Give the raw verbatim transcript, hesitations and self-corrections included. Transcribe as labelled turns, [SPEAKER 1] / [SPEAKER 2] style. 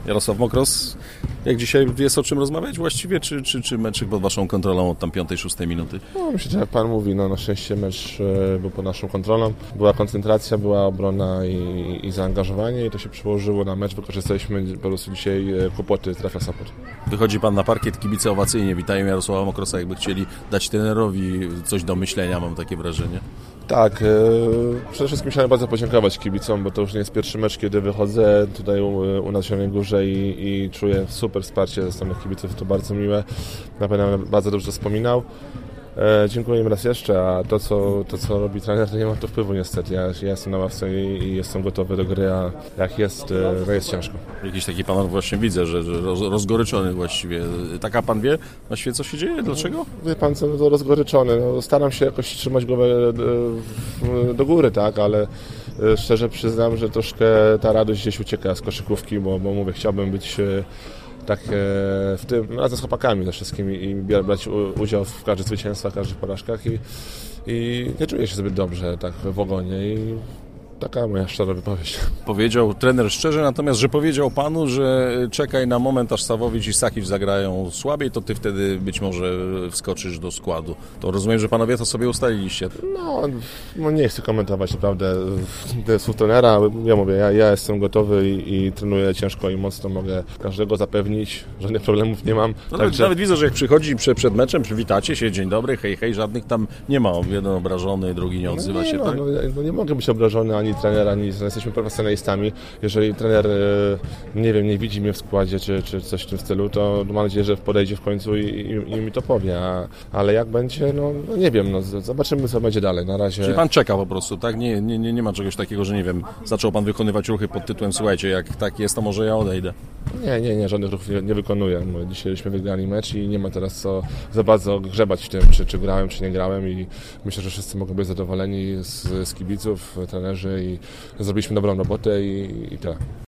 [SPEAKER 1] Jarosław Mokros, jak dzisiaj jest o czym rozmawiać właściwie, czy, czy, czy meczyk pod waszą kontrolą od tam piątej, szóstej minuty?
[SPEAKER 2] No, myślę, że jak Pan mówi, no, na szczęście mecz e, był pod naszą kontrolą. Była koncentracja, była obrona i, i zaangażowanie i to się przełożyło na mecz. Wykorzystaliśmy po prostu dzisiaj e, kłopoty Trafla Sopot.
[SPEAKER 1] Wychodzi Pan na parkiet, kibice owacyjnie witają Jarosława Mokrosa, jakby chcieli dać trenerowi coś do myślenia, mam takie wrażenie.
[SPEAKER 2] Tak, e, przede wszystkim chciałem bardzo podziękować kibicom, bo to już nie jest pierwszy mecz, kiedy wychodzę tutaj u, u nas w Zielonej Górze i, i czuję super wsparcie ze strony kibiców, to bardzo miłe, na pewno bardzo dobrze wspominał. E, dziękuję im raz jeszcze, a to co, to, co robi trener, to nie ma to wpływu niestety. Ja, ja jestem na ławce i, i jestem gotowy do gry, a jak jest, e, no jest ciężko.
[SPEAKER 1] Jakiś taki pan właśnie widzę, że, że roz, rozgoryczony właściwie. Tak, a pan wie właściwie co się dzieje? Dlaczego?
[SPEAKER 2] Wie pan co, no to rozgoryczony. No, staram się jakoś trzymać głowę do, do góry, tak, ale szczerze przyznam, że troszkę ta radość gdzieś ucieka z koszykówki, bo, bo mówię, chciałbym być tak w tym, razem z chłopakami ze wszystkimi i brać udział w każdych zwycięstwach, w każdych porażkach i, i nie czuję się zbyt dobrze tak w ogonie i taka moja szczera wypowiedź.
[SPEAKER 1] Powiedział trener szczerze, natomiast, że powiedział panu, że czekaj na moment, aż Sawowicz i Sakic zagrają słabiej, to ty wtedy być może wskoczysz do składu. To rozumiem, że panowie to sobie ustaliliście.
[SPEAKER 2] No, no nie chcę komentować naprawdę słów trenera. Ja mówię, ja, ja jestem gotowy i, i trenuję ciężko i mocno, mogę każdego zapewnić, żadnych problemów nie mam.
[SPEAKER 1] No
[SPEAKER 2] Także...
[SPEAKER 1] Nawet widzę, że jak przychodzi przed, przed meczem, przywitacie się, dzień dobry, hej, hej, żadnych tam nie ma. Jeden obrażony, drugi nie odzywa
[SPEAKER 2] no nie
[SPEAKER 1] się.
[SPEAKER 2] ma,
[SPEAKER 1] Tak?
[SPEAKER 2] no, no nie mogę być obrażony ani trener, ani jesteśmy profesjonalistami. Jeżeli trener, nie wiem, nie widzi mnie w składzie, czy, czy coś w tym stylu, to mam nadzieję, że podejdzie w końcu i, i, i mi to powie. A, ale jak będzie, no, no nie wiem, no, zobaczymy, co będzie dalej. Na razie...
[SPEAKER 1] Czyli pan czeka po prostu, tak? Nie, nie, nie, nie ma czegoś takiego, że nie wiem, zaczął pan wykonywać ruchy pod tytułem słuchajcie, jak tak jest, to może ja odejdę.
[SPEAKER 2] Nie, nie, nie, żadnych ruchów nie, nie wykonuję. Dzisiśmy wygrali mecz i nie ma teraz co za bardzo grzebać w tym, czy, czy grałem, czy nie grałem i myślę, że wszyscy mogą być zadowoleni z, z kibiców, trenerzy i zrobiliśmy dobrą robotę i, i tyle.